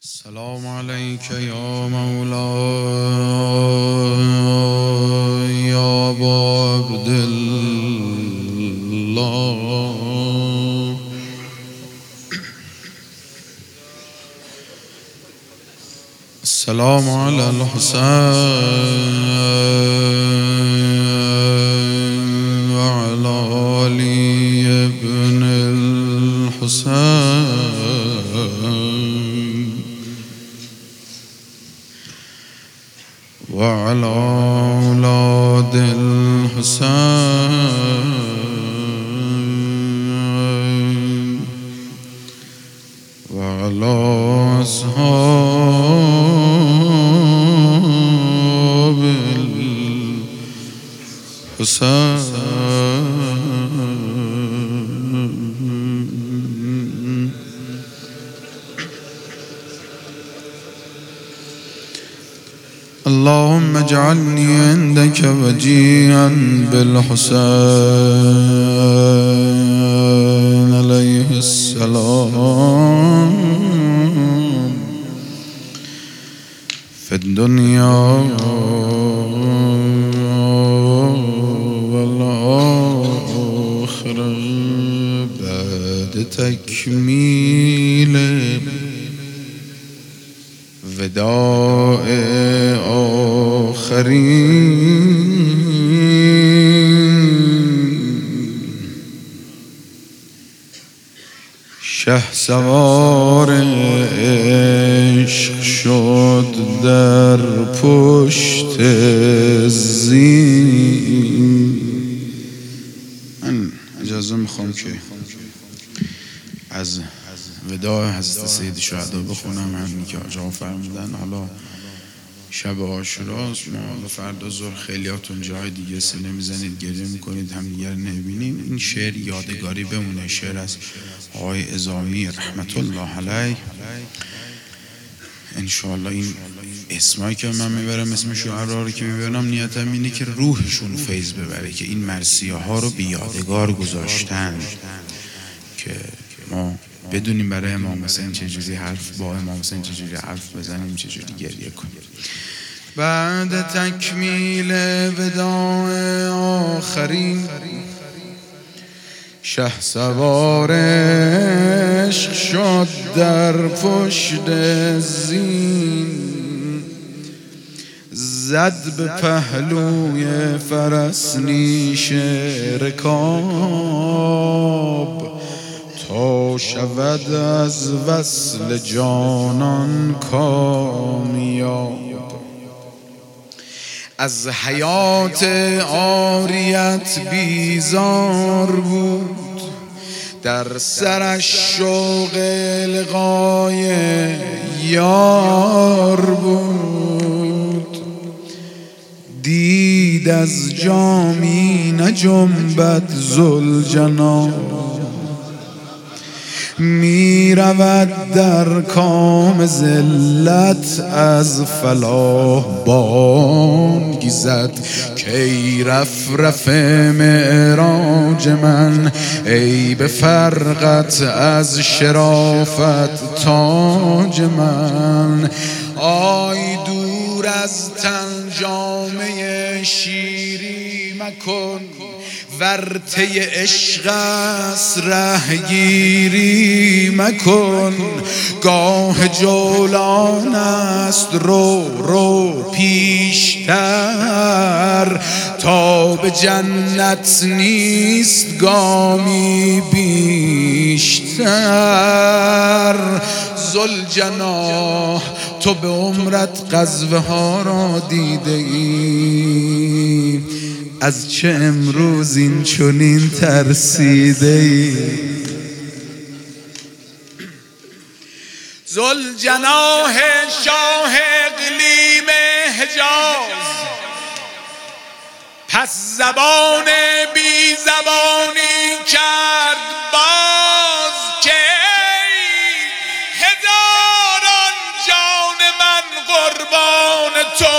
السلام عليك يا مولاي يا أبا عبد الله. السلام على الحسين وعلى علي بن الحسين وعلى أولاد الحسين وعلى أصحاب الحسين. اللهم اجعلني عندك وجيها بالحسين عليه السلام في الدنيا والآخرة بعد تكميل وداع آخرین. شهسوار عشق شد در پشت زین. من اجازه میخوام که از وداع حضرت سید شهدا بخونم، همین که آقا فرمودن. حالا شب عاشوراست، ما فردا ظهر خیلیاتون جای دیگه سینه میزنید، گریه میکنید، هم دیگر نبینیم. این شعر یادگاری بمونه، شعر از آقای عظامی رحمت الله علیه. انشاءالله این اسمایی که من میبرم، اسم شعرها رو که میبرم، نیتم اینه که روحشون فیض ببره، که این مرثیه ها رو به یادگار گذاشتن که ما بدونیم برای امام حسین چجوری حرف، با امام حسین چجوری حرف بزنیم، چجوری گریه کنیم. بعد تکمیل وداع آخرین، شهسوار عشق شد در پشت زین. زد به پهلوی فرس نیش رکاب، تا شود از وصل جانان کامیاب. از حیات عاریت بیزار بود، در سرش شوق لقای یار بود. دید از جامی نجنبد ذوالجناب، می رود در کام ذلت از فلاح بانگی زد. کی رفرف معراج من، ای به فرقت از شرافت تاج من. آی دور از تن جامه شیری مکن، ورطه عشق است رهگیری مکن. گاه جولان است رو پیشتر، تا به جنت نیست گامی بیشتر. ذوالجناح تو به عمرت غزوه ها را دیده ای، از چه امروز این چنین ترسیده ای؟ ذوالجناح شاه اقلیم حجاز، پس زبان بی زبانی کرد باز، که هزاران جان من قربان تو.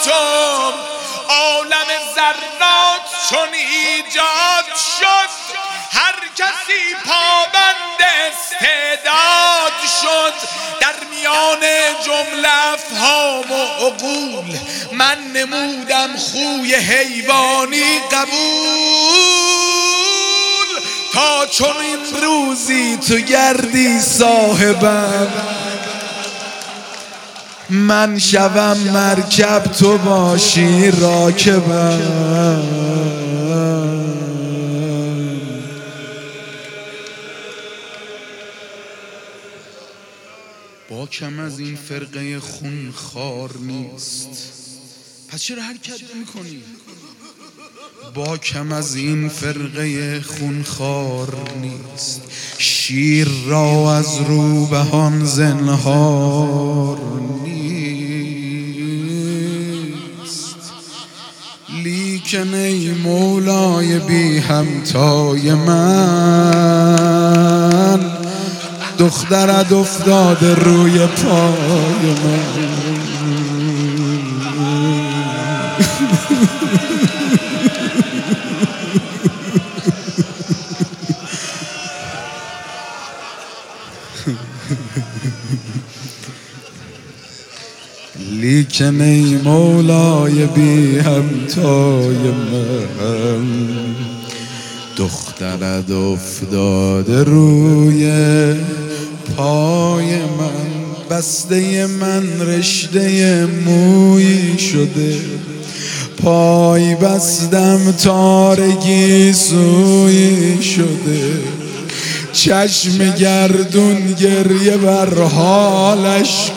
عالم ذرات چون ایجاد شد، کسی پابند استعداد شد در میان جمله افهام و عقول، من نمودم خوی حیوانی قبول، تا چنین روزی تو گردی صاحبم، من شوم مرکب تو باشی راکبم. با کم از این فرقه خونخوار نیست، پس چرا حرکت میکنی؟ با کم از این فرقه خونخوار نیست، شیر را از روبهان زنهار نیست. لیکن ای مولای بی همتای من، دخترت افتاده روی پای من. لیکن ای مولای بی همتای من، دخترت افتاده روی پای من. بسته من رشته مویی شده، پای بستم تارگی سویی شده، چشم گردون گریه بر حالش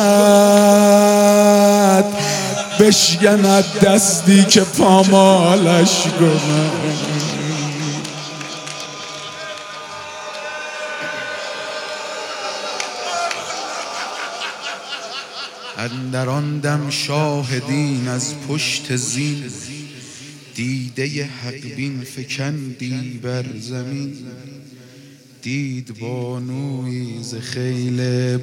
کند، بشکند دستی که پامالش کند. اندر آن دم شاهدین از پشت زین، دیده حق بین فکندی بر زمین. دید بانویی ز خیل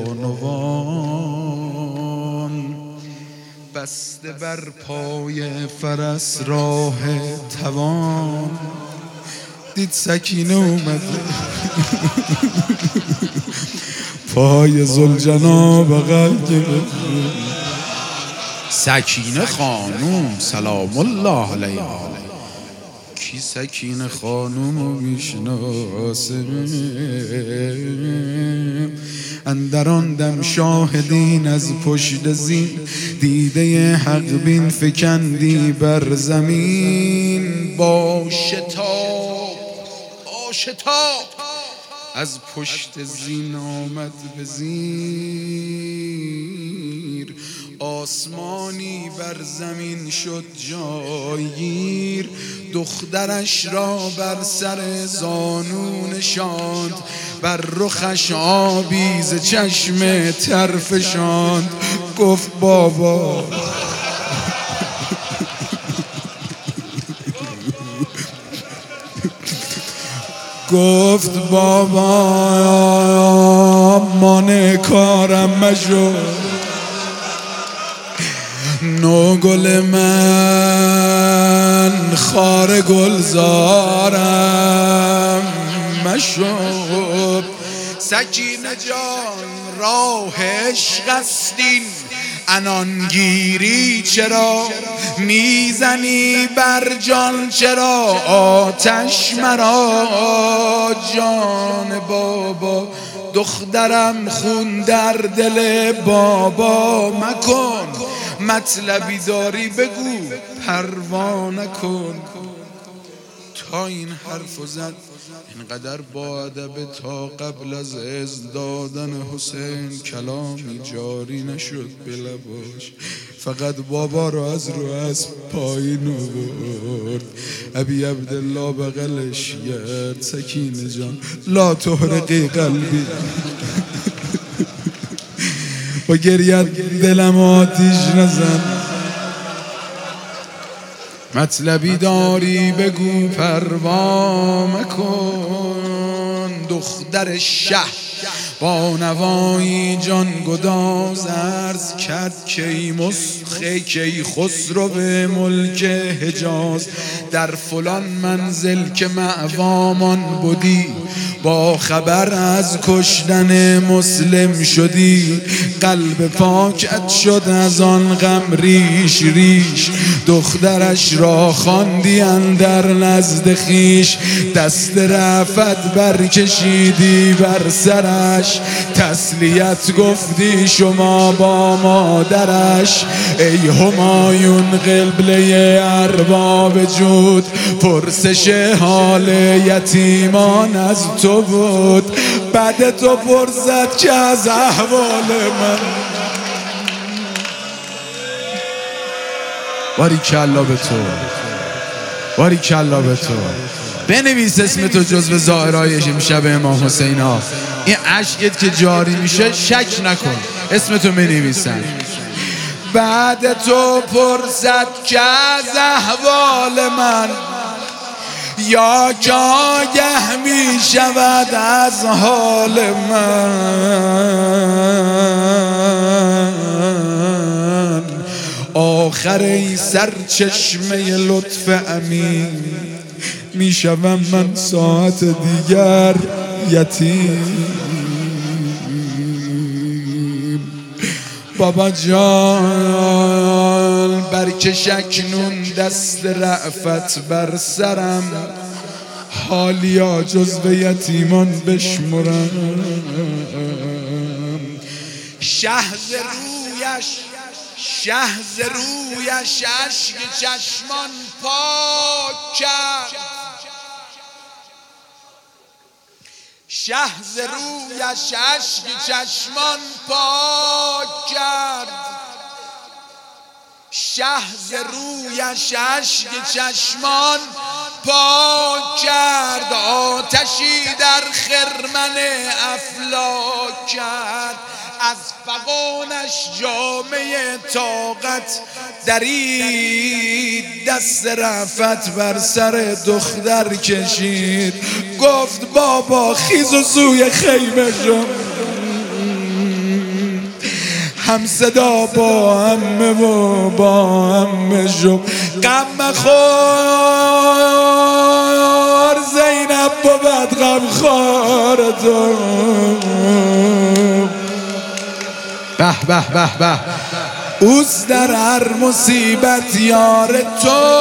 بانوان، بسته بر پای فرس راه توان. دید سکینه اومده پای ذوالجناب بغل گرفت. سکینه خانوم سلام الله علیها. کی سکینه خانومو میشناسه؟ اندر آن دم شاهدین از پشت زین، دیده حق بین فکندی بر زمین. با شتاب از پشت زین آمد به زیر، آسمانی بر زمین شد جایگیر. دخترش را بر سر زانو نشاند، بر رخش آبی ز چشم تر فشاند. گفت بابا گفت بابا مانع کارم مشو، نو گل من خار گلزارم مشو. سکینه جان راه عشق استین، عنانگیری چرا میزنی بر جان؟ چرا آتش مرا جان بابا؟ دخترم خون در دل بابا مکن، مطلبی داری بگو پروا نکن. تا این حرف زد اینقدر با ادب تا قبل از اذن دادن حسین کلامی جاری نشد به لباش. فقط بابا رو از رو اسب پایین آورد، ابی عبدالله بغلش کرد. سکینه جان لا تحرقی قلبی، با گریت دلم آتیش نزن. مطلبی داری بگو پروا مکن. دختر شه با نوایی جان گداز عرض کرد که ای مسخه که ای خسرو به ملک حجاز، در فلان منزل که مأوامان بودی، با خبر از کشتن مسلم شدی. قلب پاکت شد از آن غم ریش ریش، دخترش را خواندی اندر نزد خویش. دست رأفت برکشیدی بر سرش، تسلیت گفتی شما با مادرش. ای همایون قبله ارباب جود، پرسش حال یتیمان از تو بود. بعد تو پرسد که از احوال من. باری کلا به تو، باری کلا به تو. بنویس اسم تو جزو زائرای امشب امام حسین ها. این عشقت که جاری میشه شک نکن، اسم تو بنویسن. بعد تو پرسد که از احوال من، یا که آگه می شود از حال من. آخر ای سرچشمه لطف امین، می شوم من ساعت دیگر یتیم. بابا جان برکش اکنون دست رأفت بر سرم، حالیا جزو یتیمان بشمرم. شهد رویش اشک چشمان پاک کرد، شهد رویش اشک چشمان پاک کرد، شهد رویش اشک چشمان پاک کرد. آتشی در خرمن افلاک کرد، از فغانش جامه طاقت درید، دست رأفت بر سر دختر کشید. گفت بابا خیز و سوی خیمه شو، هم صدا با همه و با همه شو. غم خور زینب بود غم خور تو. به به به به اوست در هر مصیبت یار تو.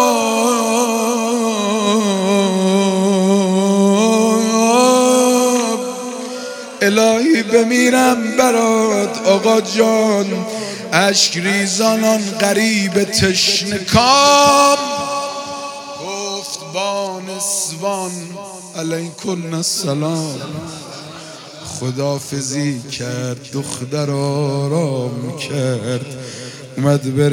الهی بمیرم برات آقا جان، اشک ریزانان غریب تشنه کام. گفت با نسوان علیکم السلام، خدافزی کرد دختر آرام کرد. اومد بر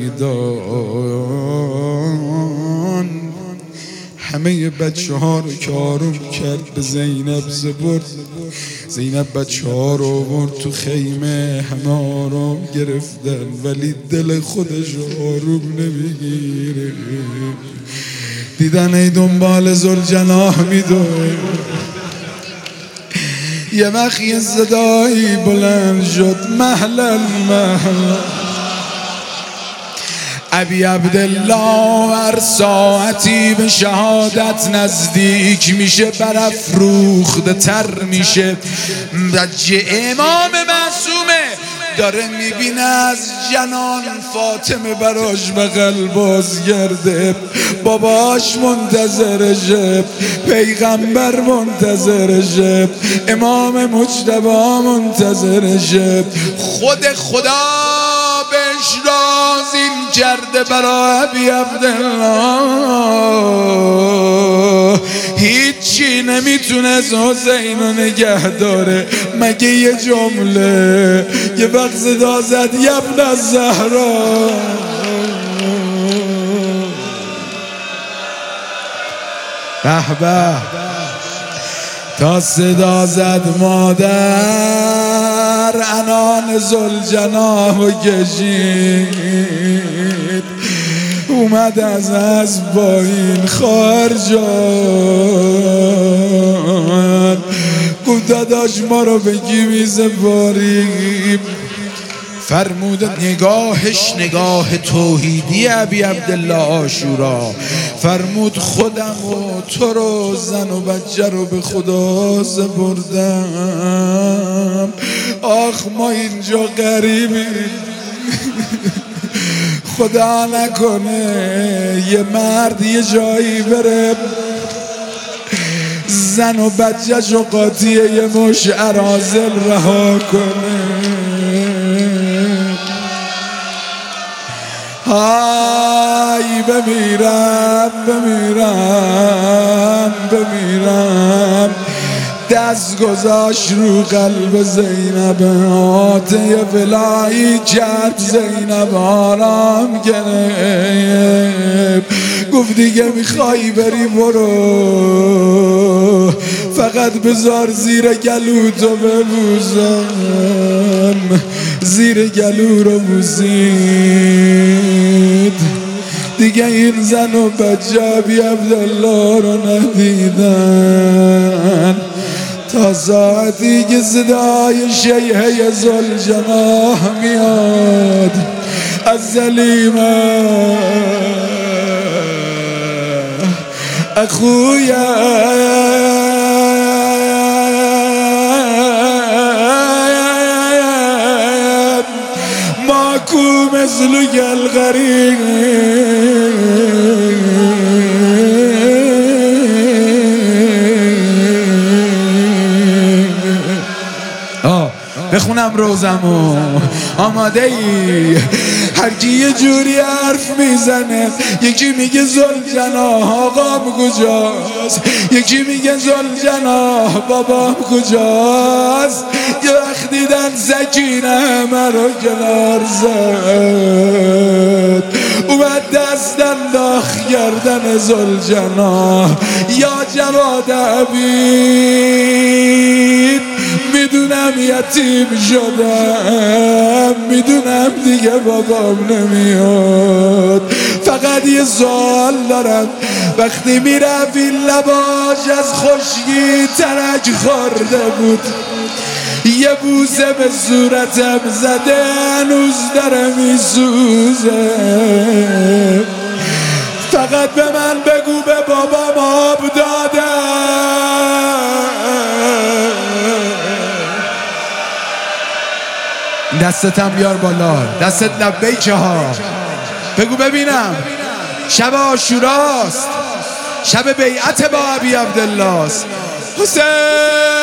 میدان، همه بچه ها رو که آروم کرد به زینب زبرد. زینب بچه ها رو برد تو خیمه، همه آرام گرفتن ولی دل خودش آروم نمیگیره. دیدن ای دنبال ذوالجناح میدوه. یه وقت یه صدایی بلند شد، مهلا مهلا ابی عبدالله. هر ساعتی به شهادت نزدیک میشه برافروخته تر میشه. بچه امام معصومه داره میبینه از جنان فاطمه براش بغل باز کرده، باباش منتظرشه، پیغمبر منتظرشه، امام مجتبی منتظرشه. خود خدا بهش رازیم کرده برای ابی عبدالله. هیچی نمیتونه حسین رو نگه داره مگه یه جمله. یه وقت صدا زد یبن الزهرا. به به تا صدا زد مادر، عنان ذوالجناح و کشید. اومد از پایین خواهر جان، گفت داداش ما رو بگی میزباریم. فرمود نگاهش نگاه توحیدی ابی عبدالله عاشورا. فرمود خودم و تو رو زن و بچه رو به خدا سپردم. آخ ما اینجا غریبیم، خدا نکنه یه مرد یه جایی بره زن و بچه شو قاطیه یه مش اراذل رها کنه. های بمیرم بمیرم بمیرم. دست گذاشت رو قلب زینب، آتش ولایی کرد زینب آرام گرفت. گفت دیگه میخوای بری برو، فقط بذار زیر گلو تو ببوزم. زیر گلو رو بوزید، دیگه این زن و بچه ابی عبدالله رو ندیدن تا ساعتی که صدای شیهه ذوالجناح میاد از زلیمه اخویا ماكو مثلك الغريب. بخونم روزمو آماده ای؟ هر کی یه جوری حرف میزنه، یکی میگه ذوالجناح آقام کجاست، یکی میگه ذوالجناح بابام کجاست. یه وقت دیدن سکینه مرا کنار زد، اومد دست انداخت گردن ذوالجناح. یا جواد حبیب میدونم یتیم شدم، میدونم دیگه بابام نمیاد، فقط یه سوال دارم. وقتی میرفت این لباش از خشکی ترک خورده بود، یه بوسه به صورتم زده هنوز داره میسوزه. فقط به من بگو به بابام آب دادم. دستتم بیار بالا، دستت لبیکه ها، بگو ببینم. شب عاشوراست، شب بیعت با ابی عبدالله است. حسین